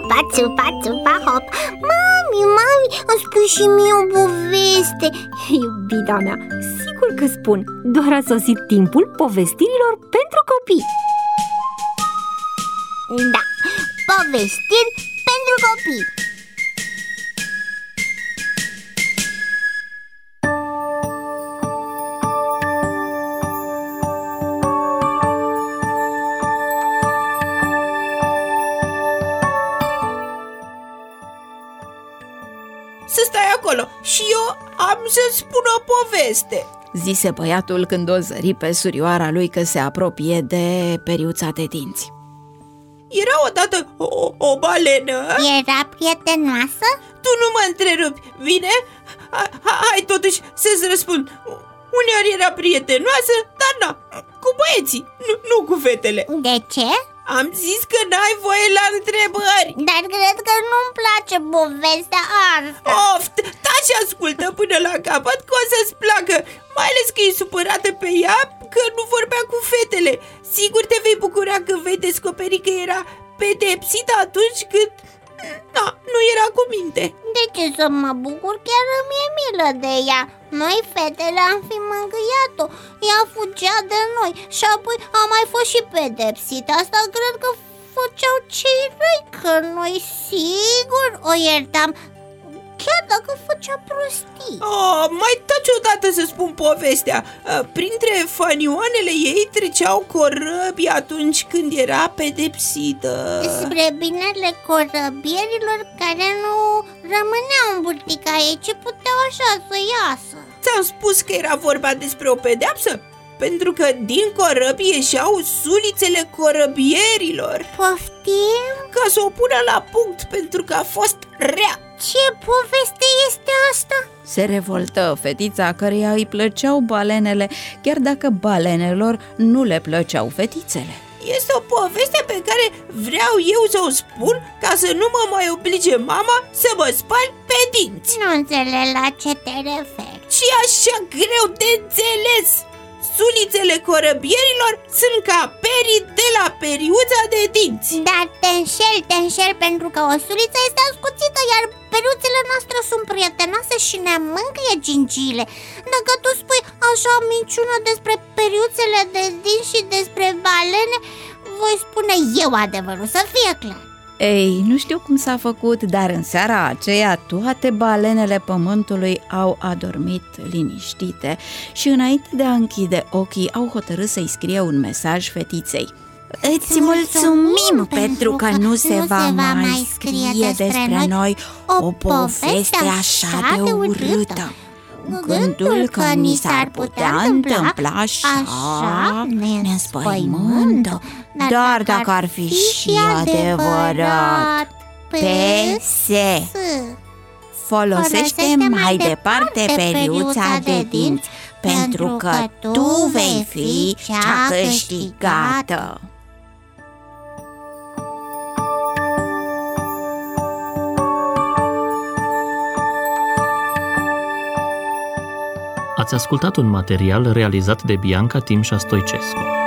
țupa, țupa, țupa, hop. Mami, îmi spui și mie o poveste. Iubita mea, sigur că spun. Doar a sosit timpul povestirilor pentru copii. Da, povestiri pentru copii. Să stai acolo și eu am să-ți spun o poveste, zise băiatul când o zări pe surioara lui că se apropie de periuța de dinți. Era odată o balenă. Era prietenoasă? Tu nu mă întrerupi, bine? Hai totuși să-ți răspund. Uneori era prietenoasă, dar na, cu băieții, nu cu fetele. De ce? Am zis că n-ai voie la întrebări. Dar cred că nu-mi place povestea asta. Of, taci și ascultă până la capăt că o să-ți placă. Mai ales că e supărată pe ea că nu vorbea cu fetele. Sigur te vei bucura că vei descoperi că era pedepsită atunci când nu era cu minte. De ce să mă bucur? Chiar îmi e milă de ea. Noi fetele am fi mângâiat-o. Ea fugea de noi și apoi a mai fost și pedepsită. Asta cred că făceau cei răi, că noi sigur o iertam, chiar dacă făcea prostii. Mai taci odată să spun povestea. Printre fanioanele ei treceau corăbii atunci când era pedepsită. Spre binele corăbierilor care nu rămâneau în burtica ei, ci puteau așa să iasă. Ți-am spus că era vorba despre o pedeapsă? Pentru că din corăbii ieșeau sulițele corăbierilor. Poftim? Ca să o pună la punct, pentru că a fost rea. Ce poveste este asta? Se revoltă fetița căreia îi plăceau balenele, chiar dacă balenelor nu le plăceau fetițele. Este o poveste pe care vreau eu să o spun ca să nu mă mai oblige mama să mă spăl pe dinți. Nu înțeleg la ce te referi. Și așa greu de înțeles. Sulițele corăbierilor sunt ca perii de la periuța de dinți. Dar te înșel, pentru că o suliță este ascuțită, iar periuțele noastre sunt prietenoase și ne mângâie gingile. Dacă tu spui așa minciună despre periuțele de dinți și despre balene, voi spune eu adevărul, să fie clar. Ei, nu știu cum s-a făcut, dar în seara aceea toate balenele pământului au adormit liniștite și înainte de a închide ochii au hotărât să-i scrie un mesaj fetiței. Îți mulțumim pentru că nu se va mai scrie despre noi o poveste așa de urâtă. Gândul că ni s-ar putea întâmpla așa ne înspăimântă, dar dacă ar fi și adevărat. PS. Folosește mai departe periuța de dinți, pentru că tu vei fi cea câștigată. Ați ascultat un material realizat de Bianca Timșa Stoicescu.